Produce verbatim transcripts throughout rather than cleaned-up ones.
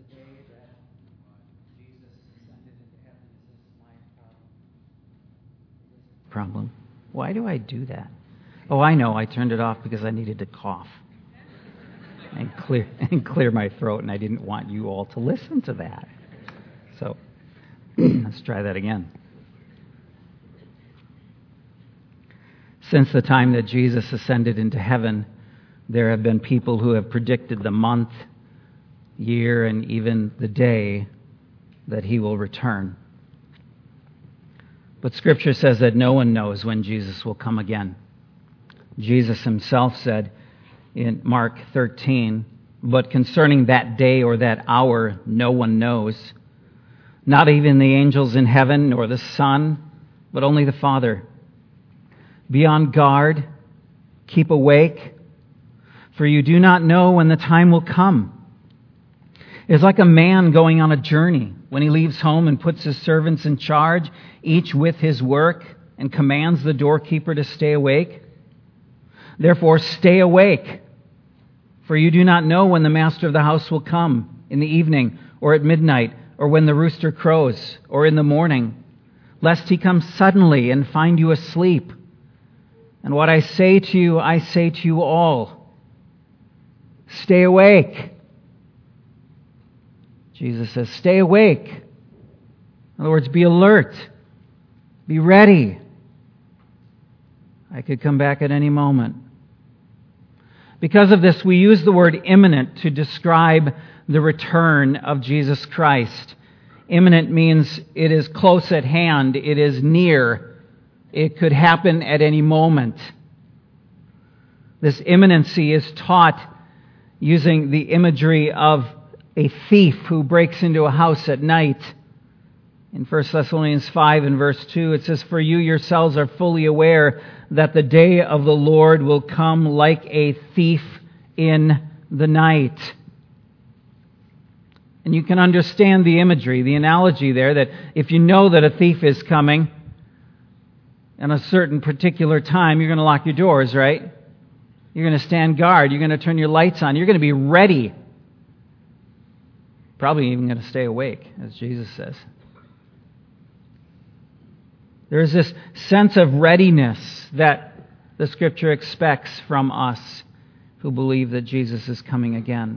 the day that Jesus ascended into heaven. Is this my problem? Is this problem? Why do I do that? Oh, I know. I turned it off because I needed to cough and clear and clear my throat, and I didn't want you all to listen to that. So let's try that again. Since the time that Jesus ascended into heaven, there have been people who have predicted the month, year, and even the day that he will return. But Scripture says that no one knows when Jesus will come again. Jesus himself said in Mark thirteen, "But concerning that day or that hour, no one knows, not even the angels in heaven nor the Son, but only the Father. Be on guard, keep awake, for you do not know when the time will come. It is like a man going on a journey when he leaves home and puts his servants in charge, each with his work, and commands the doorkeeper to stay awake. Therefore, stay awake, for you do not know when the master of the house will come, in the evening, or at midnight, or when the rooster crows, or in the morning, lest he come suddenly and find you asleep. And what I say to you, I say to you all, stay awake." Jesus says, stay awake. In other words, be alert. Be ready. I could come back at any moment. Because of this, we use the word imminent to describe the return of Jesus Christ. Imminent means it is close at hand. It is near. It could happen at any moment. This imminency is taught using the imagery of a thief who breaks into a house at night. In First Thessalonians five and verse two, it says, "For you yourselves are fully aware that the day of the Lord will come like a thief in the night." And you can understand the imagery, the analogy there, that if you know that a thief is coming at a certain particular time, you're going to lock your doors, right? You're going to stand guard. You're going to turn your lights on. You're going to be ready. Probably even going to stay awake, as Jesus says. There is this sense of readiness that the Scripture expects from us who believe that Jesus is coming again.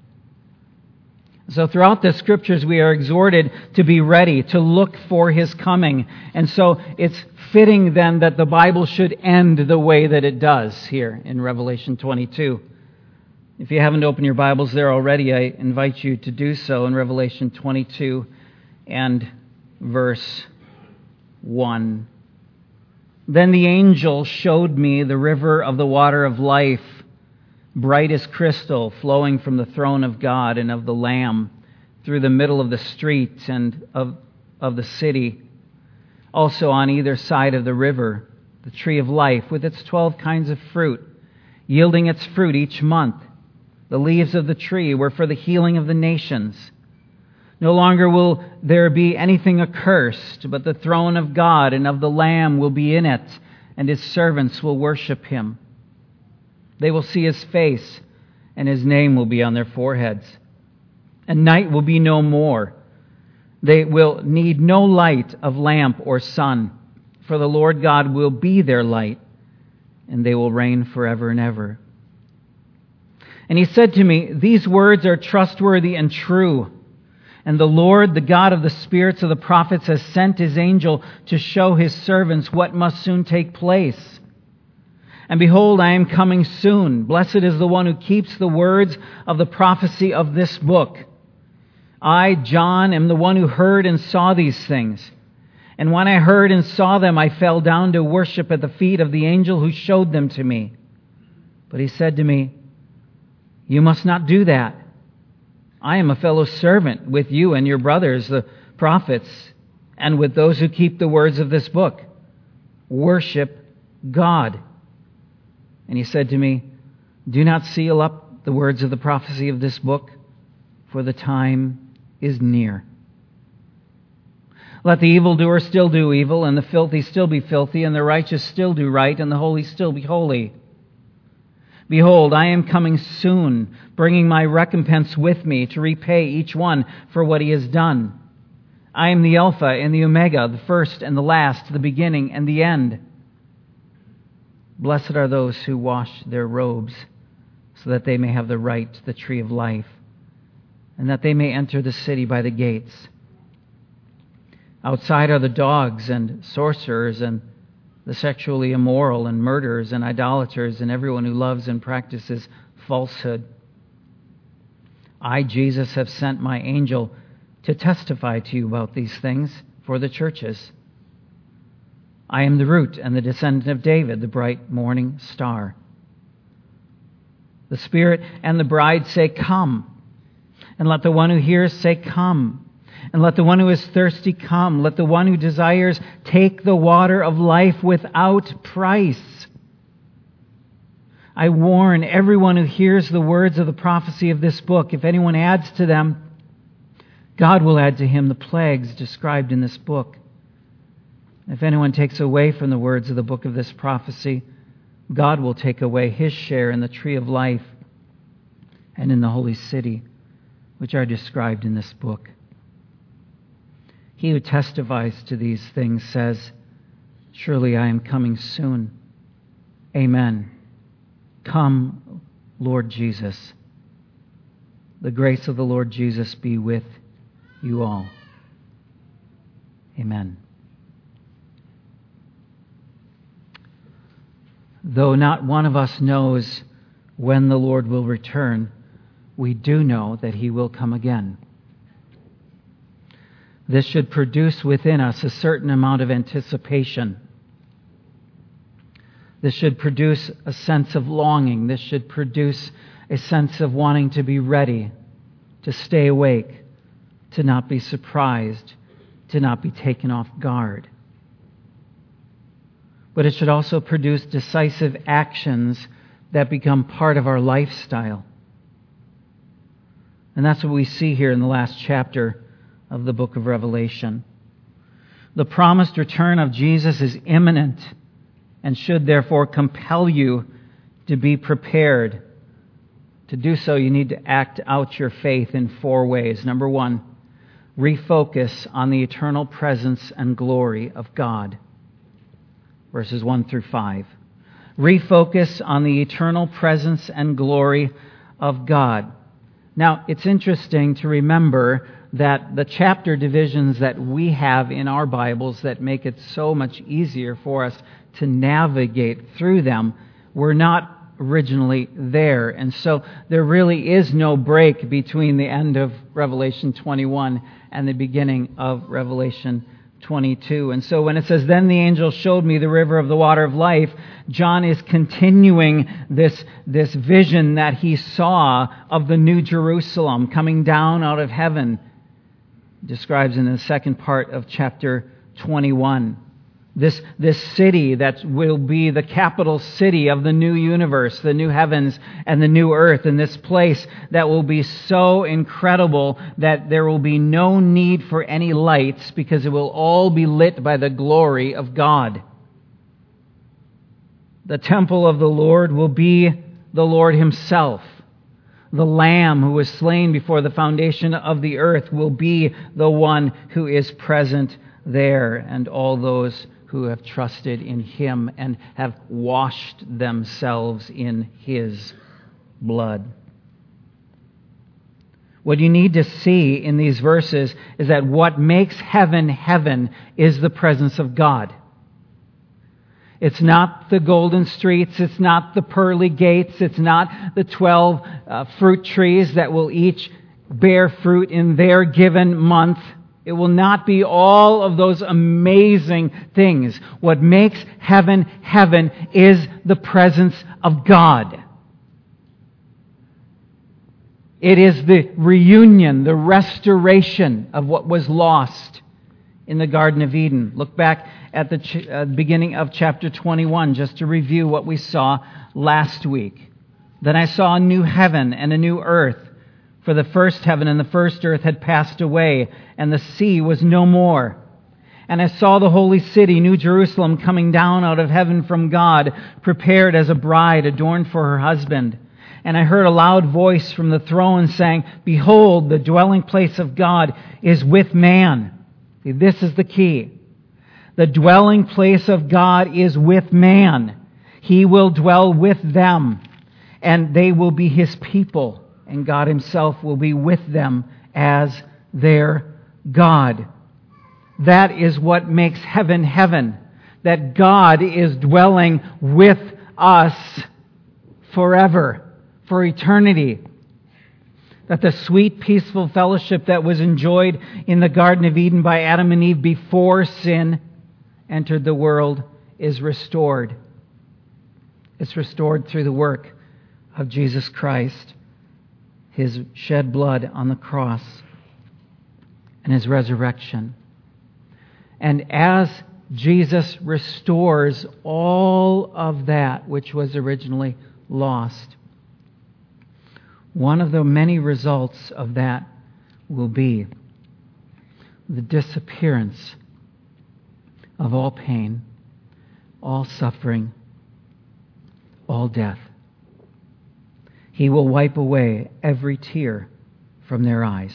So throughout the Scriptures, we are exhorted to be ready, to look for His coming. And so it's fitting then that the Bible should end the way that it does here in Revelation twenty-two. If you haven't opened your Bibles there already, I invite you to do so in Revelation twenty-two and verse one. "Then the angel showed me the river of the water of life, bright as crystal, flowing from the throne of God and of the Lamb through the middle of the street and of, of the city. Also on either side of the river, the tree of life with its twelve kinds of fruit, yielding its fruit each month. The leaves of the tree were for the healing of the nations. No longer will there be anything accursed, but the throne of God and of the Lamb will be in it, and His servants will worship Him. They will see His face, and His name will be on their foreheads. And night will be no more. They will need no light of lamp or sun, for the Lord God will be their light, and they will reign forever and ever. And He said to me, these words are trustworthy and true. And the Lord, the God of the spirits of the prophets, has sent His angel to show His servants what must soon take place. And behold, I am coming soon. Blessed is the one who keeps the words of the prophecy of this book. I, John, am the one who heard and saw these things. And when I heard and saw them, I fell down to worship at the feet of the angel who showed them to me. But he said to me, you must not do that. I am a fellow servant with you and your brothers, the prophets, and with those who keep the words of this book. Worship God. And he said to me, do not seal up the words of the prophecy of this book, for the time is near. Let the evildoer still do evil, and the filthy still be filthy, and the righteous still do right, and the holy still be holy. Behold, I am coming soon, bringing my recompense with me to repay each one for what he has done. I am the Alpha and the Omega, the first and the last, the beginning and the end. Blessed are those who wash their robes, so that they may have the right to the tree of life, and that they may enter the city by the gates. Outside are the dogs and sorcerers and the sexually immoral and murderers and idolaters and everyone who loves and practices falsehood. I, Jesus, have sent my angel to testify to you about these things for the churches. I am the root and the descendant of David, the bright morning star. The Spirit and the bride say, Come. And let the one who hears say, Come. And let the one who is thirsty come. Let the one who desires take the water of life without price. I warn everyone who hears the words of the prophecy of this book, if anyone adds to them, God will add to him the plagues described in this book. If anyone takes away from the words of the book of this prophecy, God will take away his share in the tree of life and in the holy city, which are described in this book. He who testifies to these things says, Surely I am coming soon. Amen. Come, Lord Jesus. The grace of the Lord Jesus be with you all. Amen. Though not one of us knows when the Lord will return, we do know that he will come again. This should produce within us a certain amount of anticipation. This should produce a sense of longing. This should produce a sense of wanting to be ready, to stay awake, to not be surprised, to not be taken off guard. But it should also produce decisive actions that become part of our lifestyle. And that's what we see here in the last chapter of the book of Revelation. The promised return of Jesus is imminent and should therefore compel you to be prepared. To do so, you need to act out your faith in four ways. Number one, refocus on the eternal presence and glory of God. Verses one through five. Refocus on the eternal presence and glory of God. Now, it's interesting to remember that the chapter divisions that we have in our Bibles that make it so much easier for us to navigate through them were not originally there. And so there really is no break between the end of Revelation twenty-one and the beginning of Revelation twenty-two. And so when it says, Then the angel showed me the river of the water of life, John is continuing this, this vision that he saw of the New Jerusalem coming down out of heaven. Describes in the second part of chapter twenty-one. This, this city that will be the capital city of the new universe, the new heavens and the new earth, and this place that will be so incredible that there will be no need for any lights because it will all be lit by the glory of God. The temple of the Lord will be the Lord himself. The Lamb who was slain before the foundation of the earth will be the one who is present there, and all those who have trusted in him and have washed themselves in his blood. What you need to see in these verses is that what makes heaven heaven is the presence of God. It's not the golden streets. It's not the pearly gates. It's not the twelve uh, fruit trees that will each bear fruit in their given month. It will not be all of those amazing things. What makes heaven heaven is the presence of God. It is the reunion, the restoration of what was lost in the Garden of Eden. Look back at the ch- uh, beginning of chapter twenty-one, just to review what we saw last week. Then I saw a new heaven and a new earth, for the first heaven and the first earth had passed away, and the sea was no more. And I saw the holy city, New Jerusalem, coming down out of heaven from God, prepared as a bride adorned for her husband. And I heard a loud voice from the throne saying, Behold, the dwelling place of God is with man. See, this is the key. The dwelling place of God is with man. He will dwell with them, and they will be His people, and God Himself will be with them as their God. That is what makes heaven heaven, that God is dwelling with us forever, for eternity. That the sweet, peaceful fellowship that was enjoyed in the Garden of Eden by Adam and Eve before sin entered the world is restored. It's restored through the work of Jesus Christ, His shed blood on the cross, and His resurrection. And as Jesus restores all of that which was originally lost, one of the many results of that will be the disappearance of all pain, all suffering, all death. He will wipe away every tear from their eyes.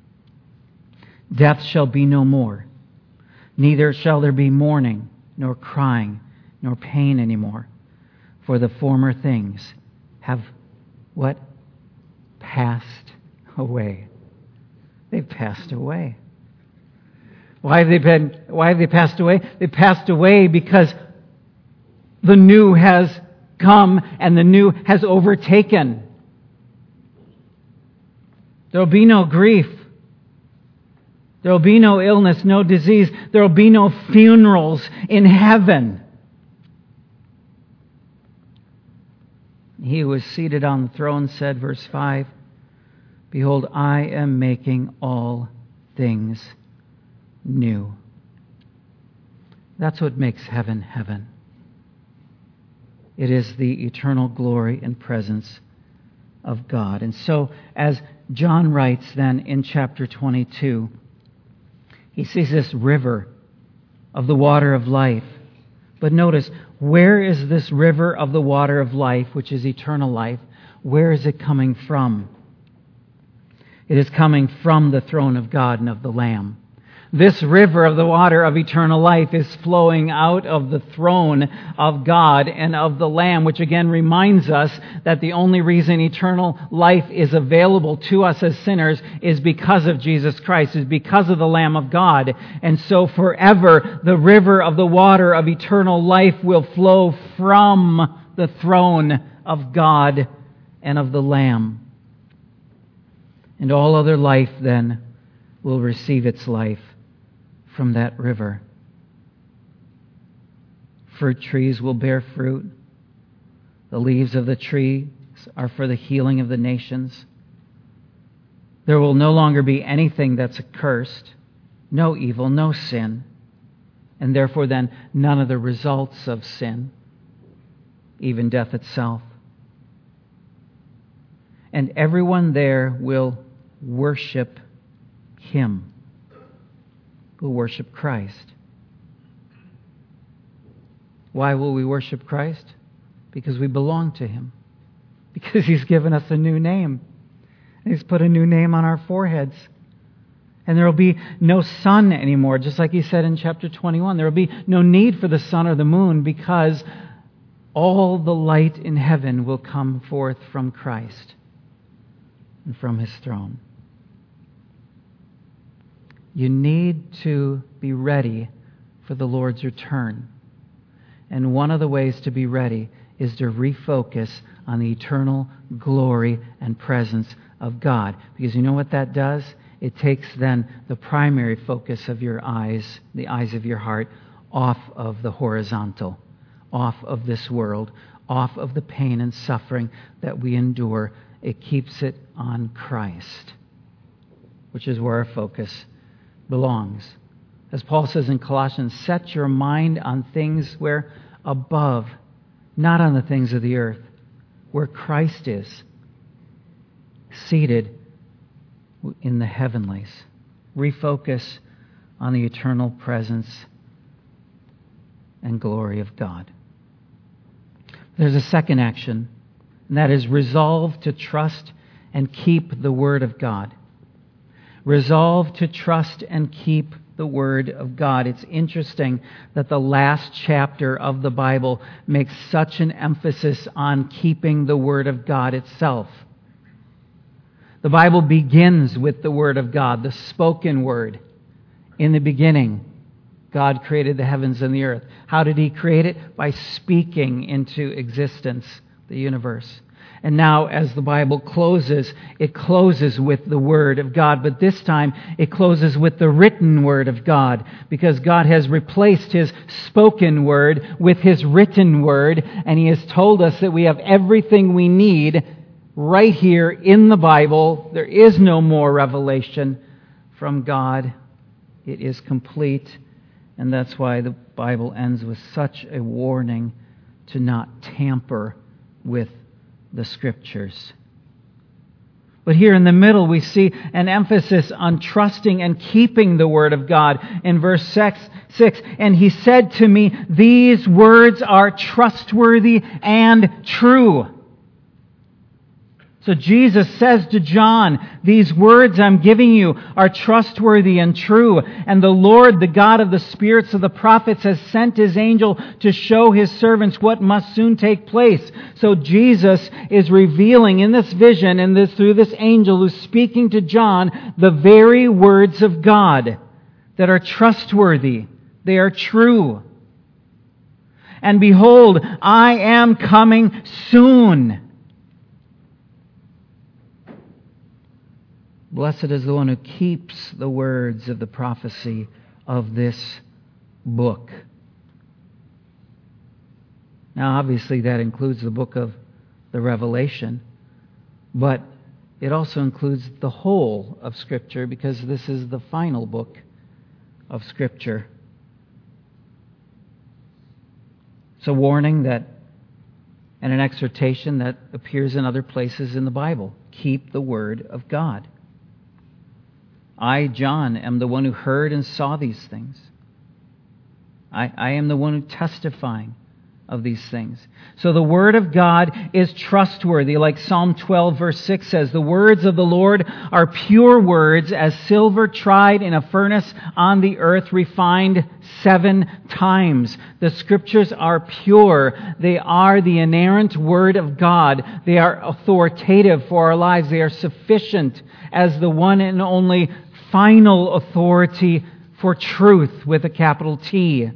Death shall be no more. Neither shall there be mourning, nor crying, nor pain anymore. For the former things have, what? Passed away. They've passed away. Why have they been, why have they passed away? They passed away because the new has come and the new has overtaken. There will be no grief. There will be no illness, no disease. There will be no funerals in heaven. He who was seated on the throne said, verse five, Behold, I am making all things new. That's what makes heaven heaven. It is the eternal glory and presence of God. And so, as John writes then in chapter twenty-two, he sees this river of the water of life. But notice, where is this river of the water of life, which is eternal life? Where is it coming from? It is coming from the throne of God and of the Lamb. This river of the water of eternal life is flowing out of the throne of God and of the Lamb, which again reminds us that the only reason eternal life is available to us as sinners is because of Jesus Christ, is because of the Lamb of God. And so forever the river of the water of eternal life will flow from the throne of God and of the Lamb. And all other life then will receive its life from that river. Fruit trees will bear fruit. The leaves of the trees are for the healing of the nations. There will no longer be anything that's accursed, no evil, no sin, and therefore then none of the results of sin, even death itself. And everyone there will worship Him. Will worship Christ. Why will we worship Christ? Because we belong to Him. Because He's given us a new name. He's put a new name on our foreheads. And there will be no sun anymore, just like He said in chapter twenty-one. There will be no need for the sun or the moon because all the light in heaven will come forth from Christ and from His throne. You need to be ready for the Lord's return. And one of the ways to be ready is to refocus on the eternal glory and presence of God. Because you know what that does? It takes then the primary focus of your eyes, the eyes of your heart, off of the horizontal, off of this world, off of the pain and suffering that we endure. It keeps it on Christ, which is where our focus belongs. As Paul says in Colossians, set your mind on things where above, not on the things of the earth, where Christ is, seated in the heavenlies. Refocus on the eternal presence and glory of God. There's a second action, and that is resolve to trust and keep the Word of God. Resolve to trust and keep the Word of God. It's interesting that the last chapter of the Bible makes such an emphasis on keeping the Word of God itself. The Bible begins with the Word of God, the spoken Word. In the beginning, God created the heavens and the earth. How did He create it? By speaking into existence the universe. And now, as the Bible closes, it closes with the Word of God. But this time, it closes with the written Word of God, because God has replaced His spoken Word with His written Word, and He has told us that we have everything we need right here in the Bible. There is no more revelation from God. It is complete, and that's why the Bible ends with such a warning to not tamper with the Scriptures. But here in the middle we see an emphasis on trusting and keeping the Word of God. In verse six, and He said to me, these words are trustworthy and true. So Jesus says to John, these words I'm giving you are trustworthy and true. And the Lord, the God of the spirits of the prophets, has sent His angel to show His servants what must soon take place. So Jesus is revealing in this vision and this through this angel who's speaking to John the very words of God that are trustworthy. They are true. And behold, I am coming soon. Blessed is the one who keeps the words of the prophecy of this book. Now, obviously, that includes the book of the Revelation, but it also includes the whole of Scripture, because this is the final book of Scripture. It's a warning that, and an exhortation that appears in other places in the Bible. Keep the Word of God. I, John, am the one who heard and saw these things. I, I am the one who testifying of these things. So the Word of God is trustworthy. Like Psalm twelve verse six says, the words of the Lord are pure words, as silver tried in a furnace on the earth, refined seven times. The Scriptures are pure. They are the inerrant Word of God. They are authoritative for our lives. They are sufficient as the one and only final authority for truth with a capital T.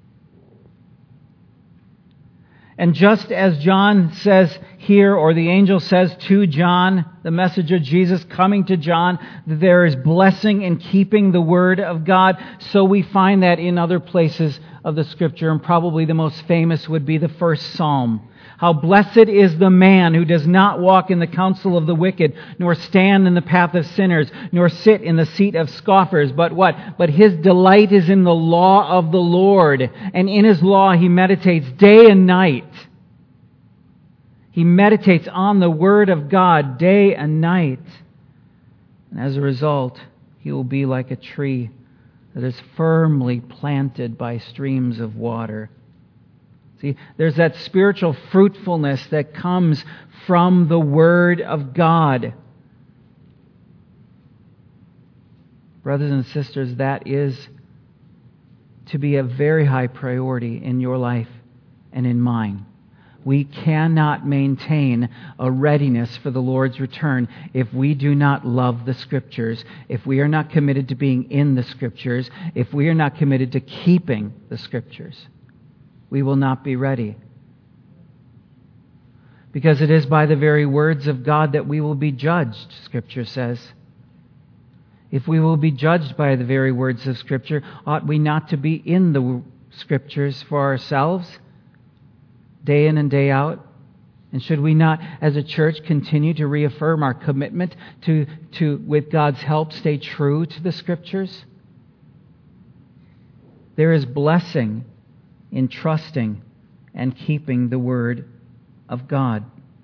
And just as John says here, or the angel says to John, the message of Jesus coming to John, that there is blessing in keeping the Word of God, so we find that in other places of the Scripture, and probably the most famous would be the first Psalm. How blessed is the man who does not walk in the counsel of the wicked, nor stand in the path of sinners, nor sit in the seat of scoffers. But what? But his delight is in the law of the Lord, and in His law he meditates day and night. He meditates on the Word of God day and night. And as a result, he will be like a tree that is firmly planted by streams of water. See, there's that spiritual fruitfulness that comes from the Word of God. Brothers and sisters, that is to be a very high priority in your life and in mine. We cannot maintain a readiness for the Lord's return if we do not love the Scriptures, if we are not committed to being in the Scriptures, if we are not committed to keeping the Scriptures. We will not be ready. Because it is by the very words of God that we will be judged, Scripture says. If we will be judged by the very words of Scripture, ought we not to be in the Scriptures for ourselves, day in and day out? And should we not, as a church, continue to reaffirm our commitment to, to, with God's help, stay true to the Scriptures? There is blessing in trusting and keeping the Word of God.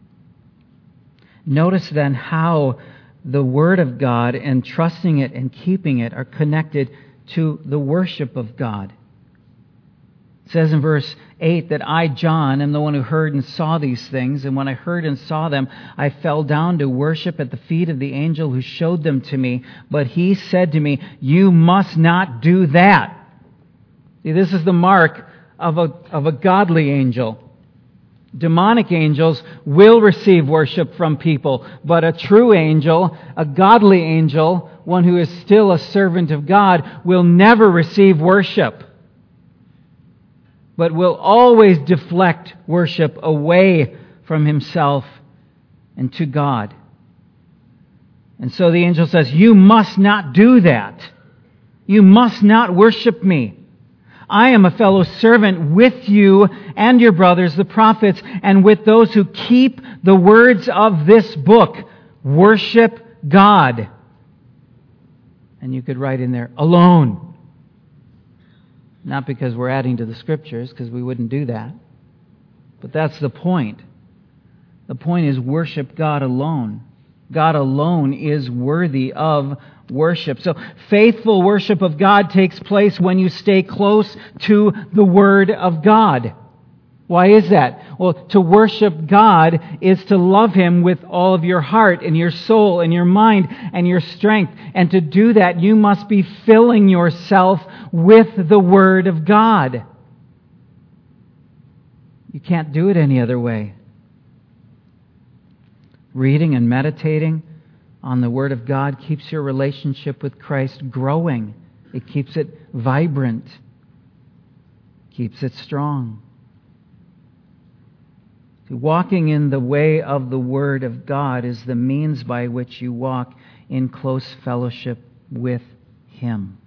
Notice then how the Word of God and trusting it and keeping it are connected to the worship of God. It says in verse eight that I, John, am the one who heard and saw these things, and when I heard and saw them, I fell down to worship at the feet of the angel who showed them to me. But he said to me, you must not do that. See, this is the mark of a, of a godly angel. Demonic angels will receive worship from people, but a true angel, a godly angel, one who is still a servant of God, will never receive worship, but will always deflect worship away from himself and to God. And so the angel says, you must not do that. You must not worship me. I am a fellow servant with you and your brothers, the prophets, and with those who keep the words of this book. Worship God. And you could write in there, alone. Not because we're adding to the Scriptures, because we wouldn't do that. But that's the point. The point is worship God alone. God alone is worthy of worship. So faithful worship of God takes place when you stay close to the Word of God. Why is that? Well, to worship God is to love Him with all of your heart and your soul and your mind and your strength. And to do that, you must be filling yourself with the Word of God. You can't do it any other way. Reading and meditating on the Word of God keeps your relationship with Christ growing. It keeps it vibrant. Keeps it strong. Walking in the way of the Word of God is the means by which you walk in close fellowship with Him.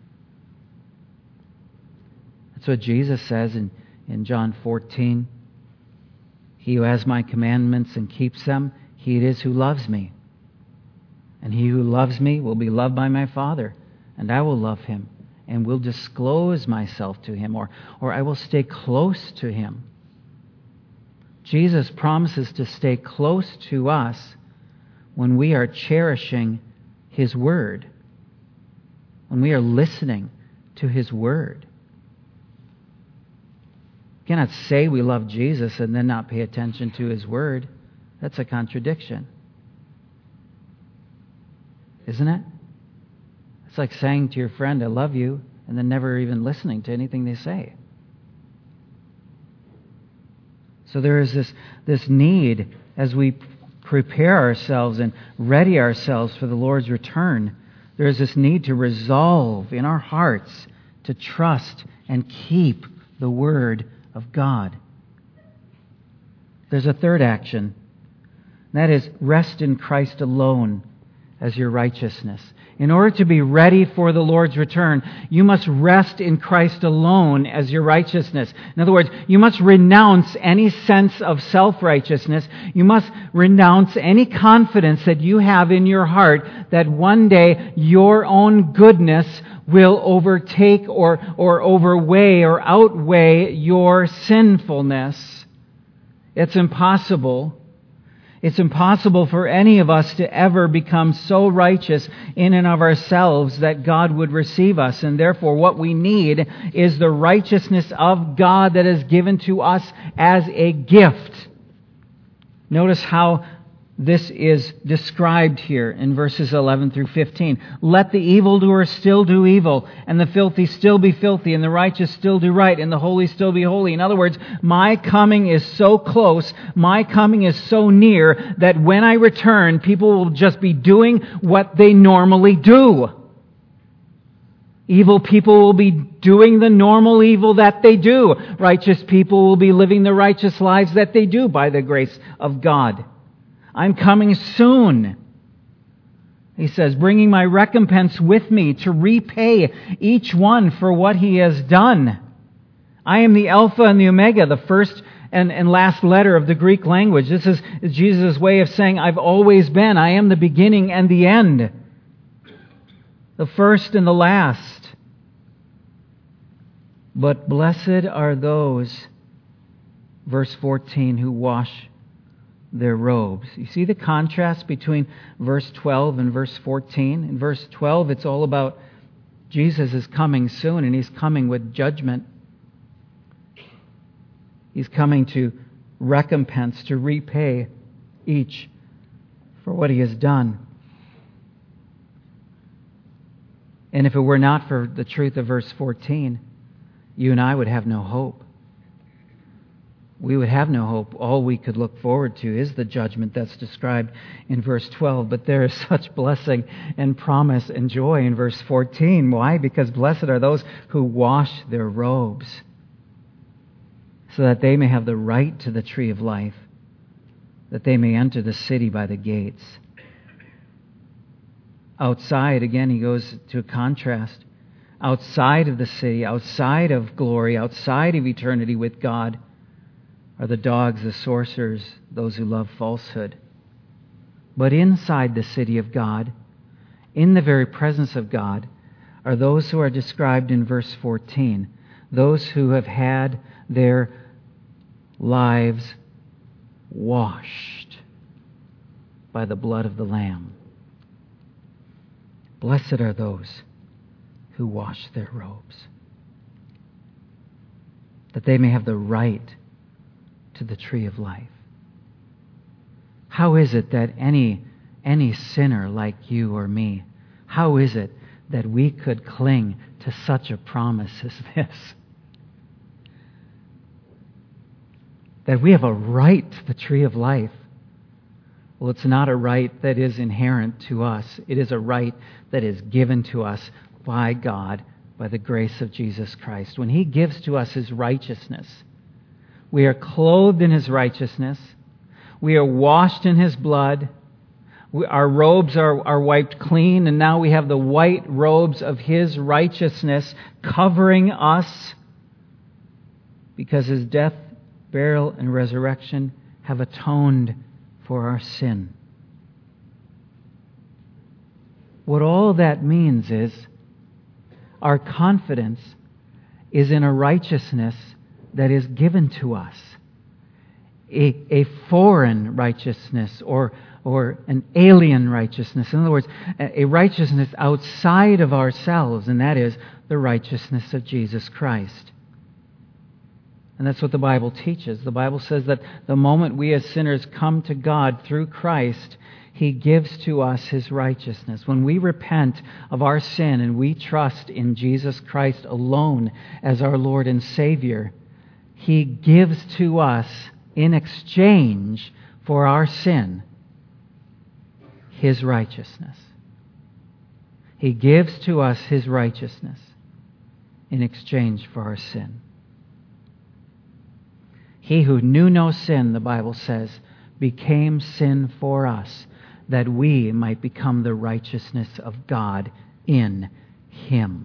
That's what Jesus says in, in John fourteen. He who has my commandments and keeps them, he it is who loves me. And he who loves me will be loved by my Father, and I will love him, and will disclose myself to him, or, or I will stay close to him. Jesus promises to stay close to us when we are cherishing His Word, when we are listening to His Word. You cannot say we love Jesus and then not pay attention to His Word. That's a contradiction. Isn't it? It's like saying to your friend, I love you, and then never even listening to anything they say. So there is this, this need as we prepare ourselves and ready ourselves for the Lord's return. There is this need to resolve in our hearts to trust and keep the Word of God. There's a third action. And that is rest in Christ alone as your righteousness. In order to be ready for the Lord's return, you must rest in Christ alone as your righteousness. In other words, you must renounce any sense of self-righteousness. You must renounce any confidence that you have in your heart that one day your own goodness will overtake or, or overweigh or outweigh your sinfulness. It's impossible. It's impossible for any of us to ever become so righteous in and of ourselves that God would receive us. And therefore, what we need is the righteousness of God that is given to us as a gift. Notice how this is described here in verses eleven through fifteen. Let the evildoer still do evil, and the filthy still be filthy, and the righteous still do right, and the holy still be holy. In other words, my coming is so close, my coming is so near, that when I return, people will just be doing what they normally do. Evil people will be doing the normal evil that they do. Righteous people will be living the righteous lives that they do by the grace of God. I'm coming soon. He says, bringing my recompense with me to repay each one for what he has done. I am the Alpha and the Omega, the first and, and last letter of the Greek language. This is Jesus' way of saying, I've always been. I am the beginning and the end. The first and the last. But blessed are those, verse fourteen, who wash their robes. You see the contrast between verse twelve and verse fourteen? In verse twelve, it's all about Jesus is coming soon, and He's coming with judgment. He's coming to recompense, to repay each for what he has done. And if it were not for the truth of verse fourteen, you and I would have no hope. We would have no hope. All we could look forward to is the judgment that's described in verse twelve. But there is such blessing and promise and joy in verse fourteen. Why? Because blessed are those who wash their robes, so that they may have the right to the tree of life, that they may enter the city by the gates. Outside, again, he goes to a contrast. Outside of the city, outside of glory, outside of eternity with God, are the dogs, the sorcerers, those who love falsehood. But inside the city of God, in the very presence of God, are those who are described in verse fourteen, those who have had their lives washed by the blood of the Lamb. Blessed are those who wash their robes, that they may have the right to the tree of life. How is it that any, any sinner like you or me, how is it that we could cling to such a promise as this? That we have a right to the tree of life. Well, it's not a right that is inherent to us. It is a right that is given to us by God, by the grace of Jesus Christ. When He gives to us His righteousness, we are clothed in His righteousness. We are washed in His blood. We, our robes are, are wiped clean, and now we have the white robes of His righteousness covering us, because His death, burial, and resurrection have atoned for our sin. What all that means is our confidence is in a righteousness that is given to us. A, a foreign righteousness or, or an alien righteousness. In other words, a, a righteousness outside of ourselves, and that is the righteousness of Jesus Christ. And that's what the Bible teaches. The Bible says that the moment we as sinners come to God through Christ, He gives to us His righteousness. When we repent of our sin and we trust in Jesus Christ alone as our Lord and Savior, He gives to us in exchange for our sin His righteousness. He gives to us His righteousness in exchange for our sin. He who knew no sin, the Bible says, became sin for us, that we might become the righteousness of God in Him.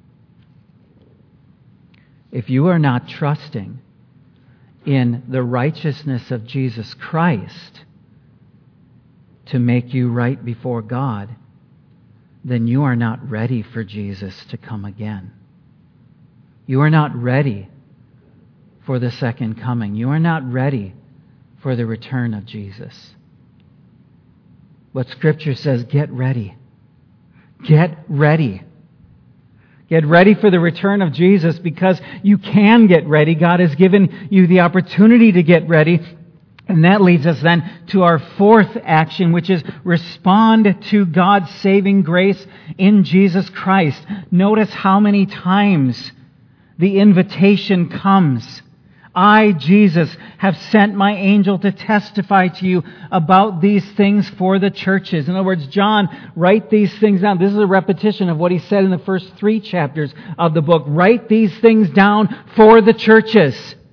If you are not trusting in the righteousness of Jesus Christ to make you right before God, then you are not ready for Jesus to come again. You are not ready for the second coming. You are not ready for the return of Jesus. But Scripture says, get ready. Get ready. Get ready for the return of Jesus, because you can get ready. God has given you the opportunity to get ready. And that leads us then to our fourth action, which is respond to God's saving grace in Jesus Christ. Notice how many times the invitation comes. I, Jesus, have sent my angel to testify to you about these things for the churches. In other words, John, write these things down. This is a repetition of what he said in the first three chapters of the book. Write these things down for the churches.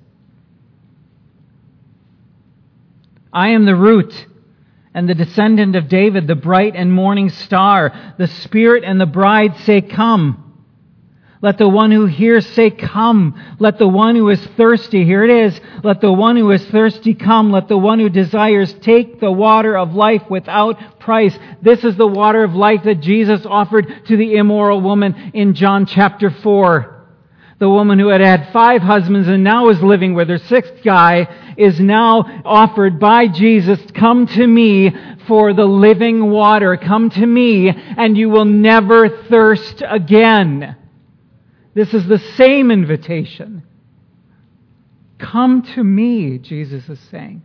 I am the root and the descendant of David, the bright and morning star. The Spirit and the bride say, come. Let the one who hears say, come. Let the one who is thirsty, here it is. Let the one who is thirsty come. Let the one who desires take the water of life without price. This is the water of life that Jesus offered to the immoral woman in John chapter four. The woman who had had five husbands and now is living with her sixth guy is now offered by Jesus, come to me for the living water. Come to me and you will never thirst again. This is the same invitation. Come to me, Jesus is saying.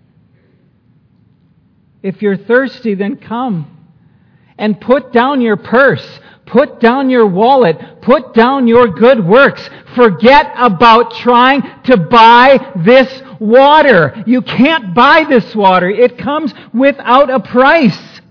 If you're thirsty, then come. And put down your purse. Put down your wallet. Put down your good works. Forget about trying to buy this water. You can't buy this water. It comes without a price.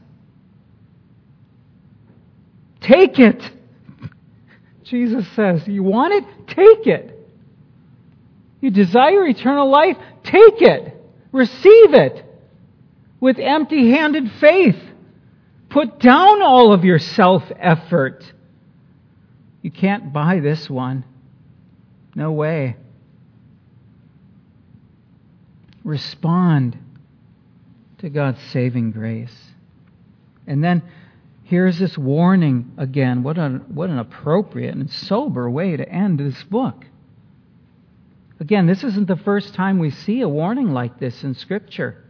Take it. Jesus says, you want it? Take it. You desire eternal life? Take it. Receive it with empty-handed faith. Put down all of your self-effort. You can't buy this one. No way. Respond to God's saving grace. And then here's this warning again. What an, what an appropriate and sober way to end this book. Again, this isn't the first time we see a warning like this in Scripture.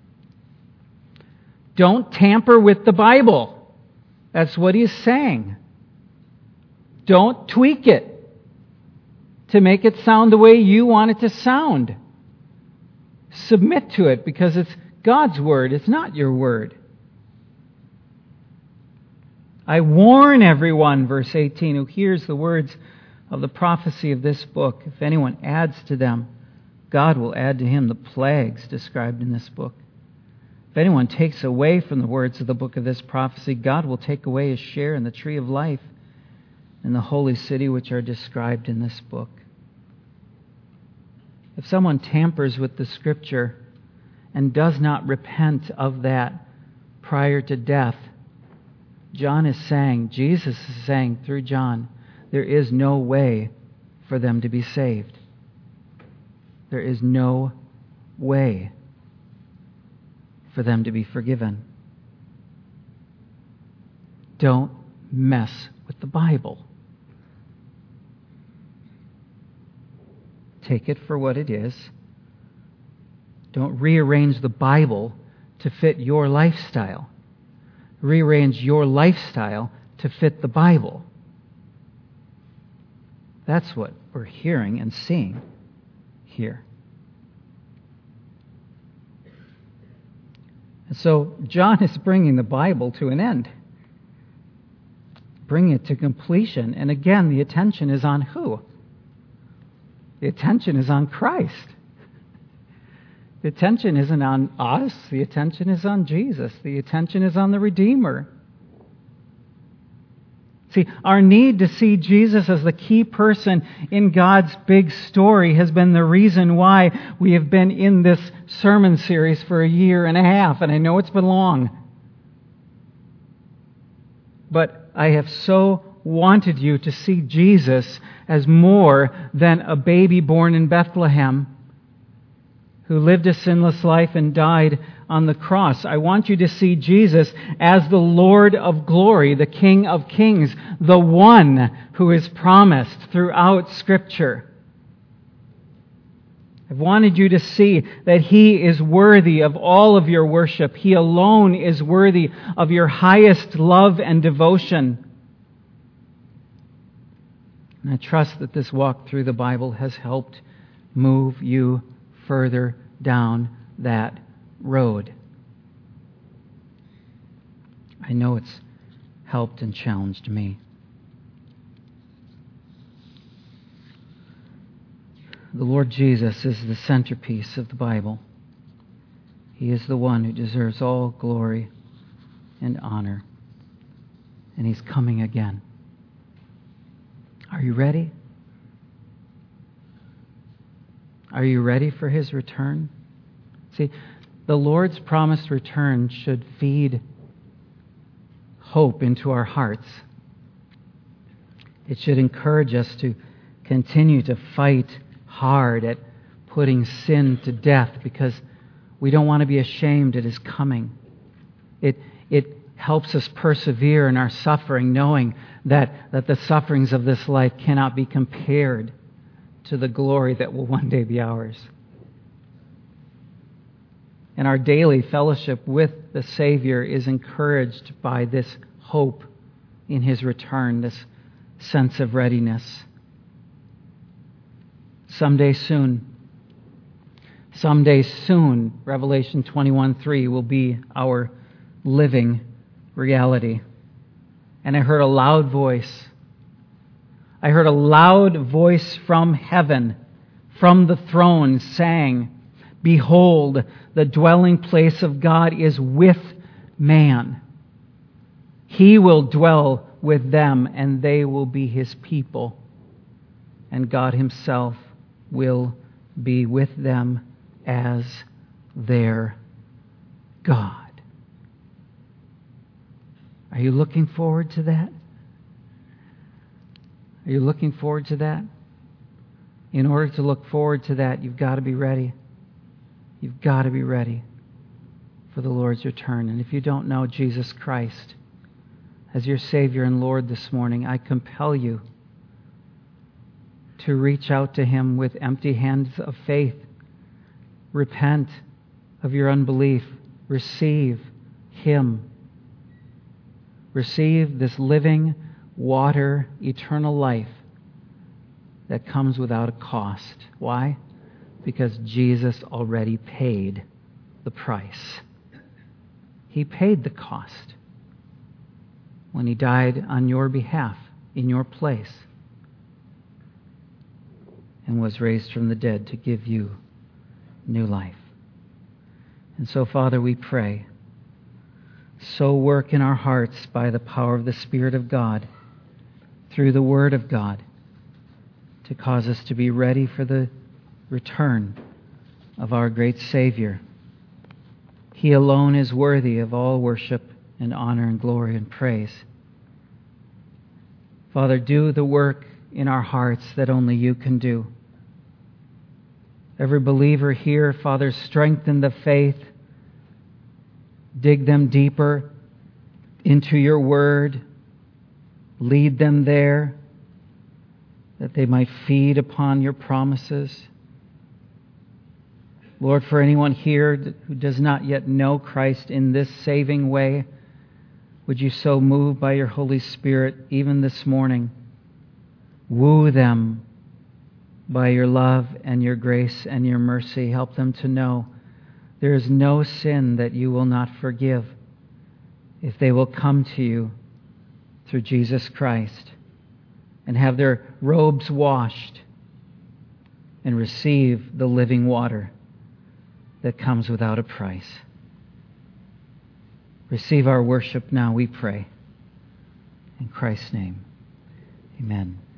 Don't tamper with the Bible. That's what he's saying. Don't tweak it to make it sound the way you want it to sound. Submit to it because it's God's word. It's not your word. I warn everyone, verse eighteen, who hears the words of the prophecy of this book. If anyone adds to them, God will add to him the plagues described in this book. If anyone takes away from the words of the book of this prophecy, God will take away his share in the tree of life and the holy city which are described in this book. If someone tampers with the Scripture and does not repent of that prior to death, John is saying, Jesus is saying through John, there is no way for them to be saved. There is no way for them to be forgiven. Don't mess with the Bible. Take it for what it is. Don't rearrange the Bible to fit your lifestyle. Rearrange your lifestyle to fit the Bible. That's what we're hearing and seeing here. And so John is bringing the Bible to an end. Bringing it to completion. And again, the attention is on who? The attention is on Christ. The attention isn't on us. The attention is on Jesus. The attention is on the Redeemer. See, our need to see Jesus as the key person in God's big story has been the reason why we have been in this sermon series for a year and a half, and I know it's been long. But I have so wanted you to see Jesus as more than a baby born in Bethlehem who lived a sinless life and died on the cross. I want you to see Jesus as the Lord of glory, the King of kings, the one who is promised throughout Scripture. I've wanted you to see that He is worthy of all of your worship. He alone is worthy of your highest love and devotion. And I trust that this walk through the Bible has helped move you further down that road. I know it's helped and challenged me. The Lord Jesus is the centerpiece of the Bible. He is the one who deserves all glory and honor. And He's coming again. Are you ready? Are you ready for His return? See, the Lord's promised return should feed hope into our hearts. It should encourage us to continue to fight hard at putting sin to death because we don't want to be ashamed at His coming. It, it helps us persevere in our suffering, knowing that, that the sufferings of this life cannot be compared to the glory that will one day be ours. And our daily fellowship with the Savior is encouraged by this hope in His return, this sense of readiness. Someday soon, someday soon, Revelation twenty-one three will be our living reality. And I heard a loud voice. I heard a loud voice from heaven, from the throne, saying, "Behold, the dwelling place of God is with man. He will dwell with them, and they will be His people. And God Himself will be with them as their God." Are you looking forward to that? Are you looking forward to that? In order to look forward to that, you've got to be ready. You've got to be ready for the Lord's return. And if you don't know Jesus Christ as your Savior and Lord this morning, I compel you to reach out to Him with empty hands of faith. Repent of your unbelief. Receive Him. Receive this living water, eternal life that comes without a cost. Why? Because Jesus already paid the price. He paid the cost when He died on your behalf, in your place, and was raised from the dead to give you new life. And so, Father, we pray, so work in our hearts by the power of the Spirit of God, through the Word of God, to cause us to be ready for the return of our great Savior. He alone is worthy of all worship and honor and glory and praise. Father, do the work in our hearts that only You can do. Every believer here, Father, strengthen the faith. Dig them deeper into Your Word. Lead them there, that they might feed upon Your promises. Lord, for anyone here who does not yet know Christ in this saving way, would You so move by Your Holy Spirit even this morning? Woo them by Your love and Your grace and Your mercy. Help them to know there is no sin that You will not forgive if they will come to You through Jesus Christ and have their robes washed and receive the living water that comes without a price. Receive our worship now, we pray. In Christ's name, amen.